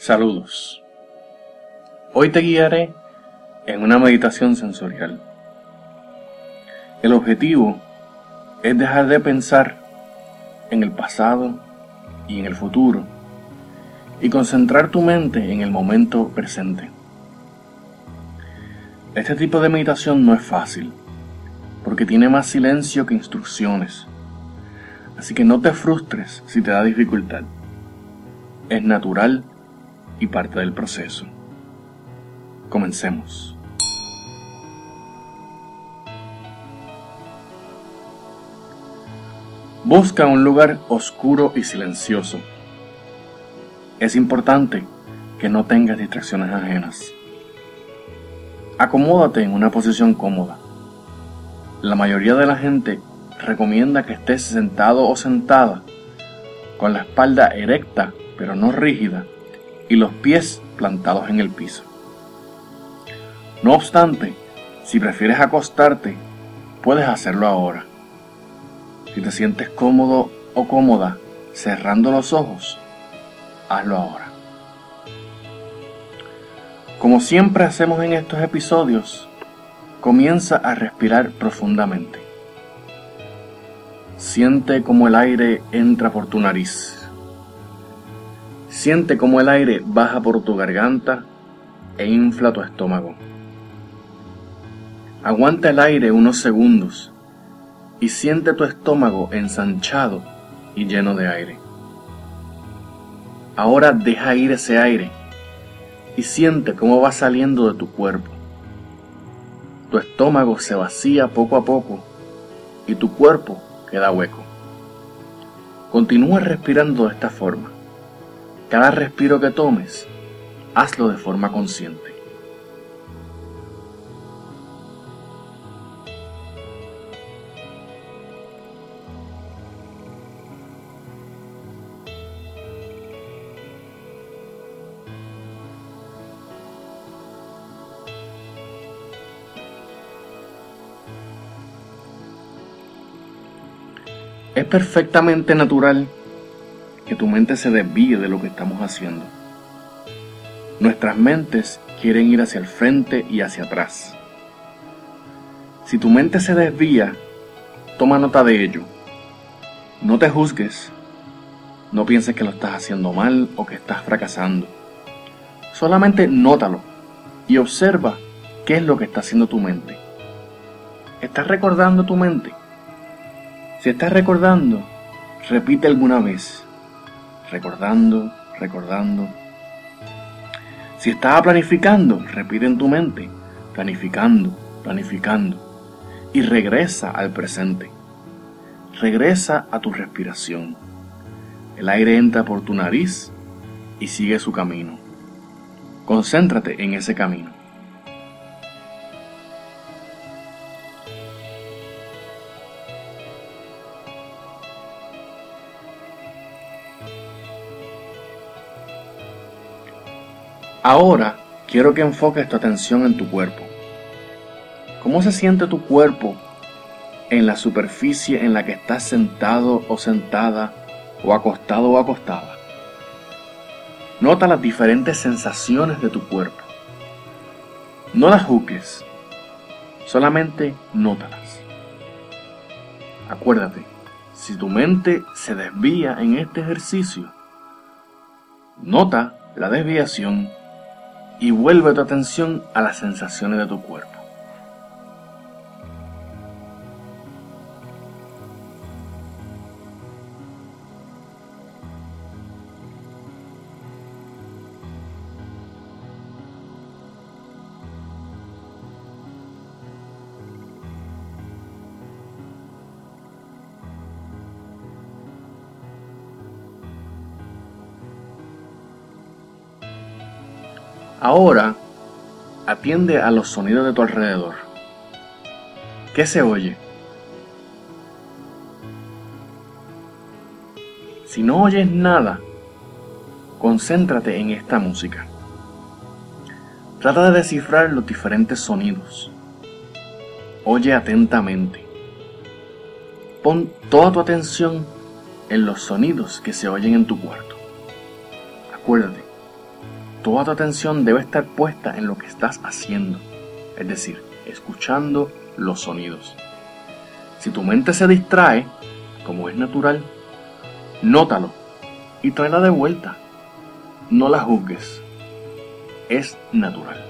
Saludos. Hoy te guiaré en una meditación sensorial. El objetivo es dejar de pensar en el pasado y en el futuro y concentrar tu mente en el momento presente. Este tipo de meditación no es fácil porque tiene más silencio que instrucciones, así que no te frustres si te da dificultad. Es natural y parte del proceso. Comencemos. Busca un lugar oscuro y silencioso. Es importante que no tengas distracciones ajenas. Acomódate en una posición cómoda. La mayoría de la gente recomienda que estés sentado o sentada, con la espalda erecta pero no rígida y los pies plantados en el piso. No obstante, si prefieres acostarte, puedes hacerlo ahora. Si te sientes cómodo o cómoda cerrando los ojos, hazlo ahora. Como siempre hacemos en estos episodios, comienza a respirar profundamente. Siente cómo el aire entra por tu nariz. Siente cómo el aire baja por tu garganta e infla tu estómago. Aguanta el aire unos segundos y siente tu estómago ensanchado y lleno de aire. Ahora deja ir ese aire y siente cómo va saliendo de tu cuerpo. Tu estómago se vacía poco a poco y tu cuerpo queda hueco. Continúa respirando de esta forma. Cada respiro que tomes, hazlo de forma consciente. Es perfectamente natural que tu mente se desvíe de lo que estamos haciendo. Nuestras mentes quieren ir hacia el frente y hacia atrás. Si tu mente se desvía, toma nota de ello. No te juzgues. No pienses que lo estás haciendo mal o que estás fracasando. Solamente nótalo y observa qué es lo que está haciendo tu mente. ¿Estás recordando tu mente? Si estás recordando, repite alguna vez. Recordando. Si estás planificando, repite en tu mente. Planificando. Y regresa al presente. Regresa a tu respiración. El aire entra por tu nariz y sigue su camino. Concéntrate en ese camino. Ahora quiero que enfoques tu atención en tu cuerpo. ¿Cómo se siente tu cuerpo en la superficie en la que estás sentado o sentada, o acostado o acostada? Nota las diferentes sensaciones de tu cuerpo. No las juzgues, solamente nótalas. Acuérdate, si tu mente se desvía en este ejercicio, nota la desviación y vuelve tu atención a las sensaciones de tu cuerpo. Ahora, atiende a los sonidos de tu alrededor. ¿Qué se oye? Si no oyes nada, concéntrate en esta música. Trata de descifrar los diferentes sonidos. Oye atentamente. Pon toda tu atención en los sonidos que se oyen en tu cuarto. Acuérdate, toda tu atención debe estar puesta en lo que estás haciendo, es decir, escuchando los sonidos. Si tu mente se distrae, como es natural, nótalo y tráela de vuelta. No la juzgues, es natural.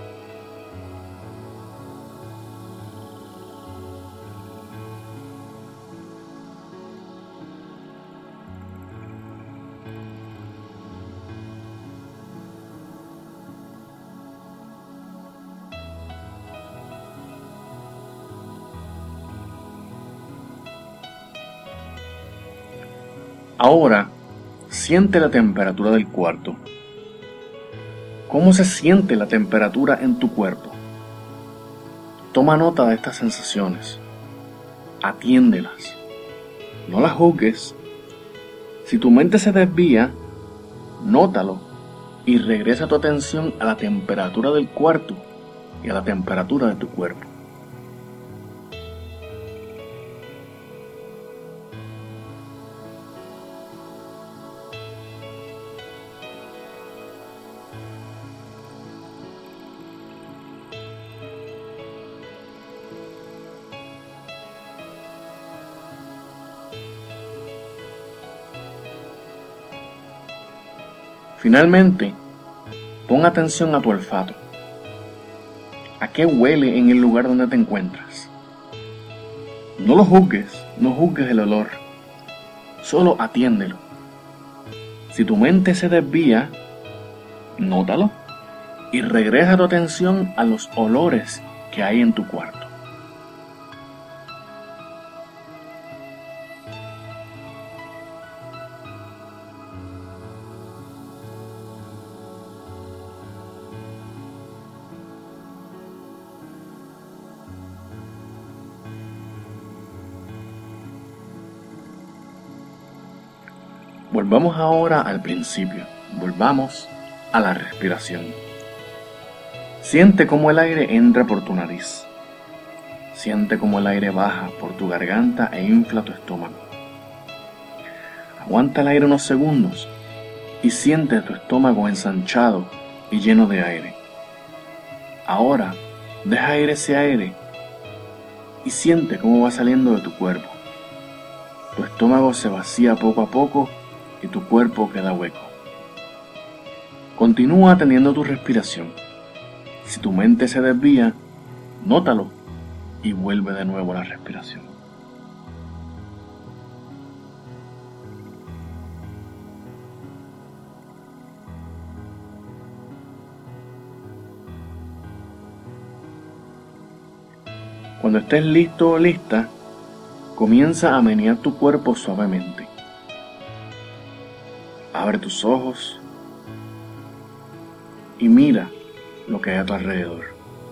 Ahora, siente la temperatura del cuarto. ¿Cómo se siente la temperatura en tu cuerpo? Toma nota de estas sensaciones. Atiéndelas. No las juzgues. Si tu mente se desvía, nótalo y regresa tu atención a la temperatura del cuarto y a la temperatura de tu cuerpo. Finalmente, pon atención a tu olfato. ¿A qué huele en el lugar donde te encuentras? No lo juzgues, no juzgues el olor, solo atiéndelo. Si tu mente se desvía, nótalo y regresa tu atención a los olores que hay en tu cuarto. Volvamos ahora al principio, volvamos a la respiración. Siente cómo el aire entra por tu nariz. Siente cómo el aire baja por tu garganta e infla tu estómago. Aguanta el aire unos segundos y siente tu estómago ensanchado y lleno de aire. Ahora, deja ir ese aire y siente cómo va saliendo de tu cuerpo. Tu estómago se vacía poco a poco y tu cuerpo queda hueco. Continúa teniendo tu respiración. Si tu mente se desvía, nótalo y vuelve de nuevo a la respiración. Cuando estés listo o lista, comienza a menear tu cuerpo suavemente. Abre tus ojos y mira lo que hay a tu alrededor.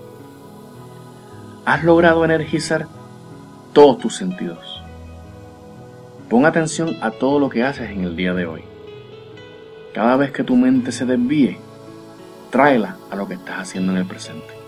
Has logrado energizar todos tus sentidos. Pon atención a todo lo que haces en el día de hoy. Cada vez que tu mente se desvíe, tráela a lo que estás haciendo en el presente.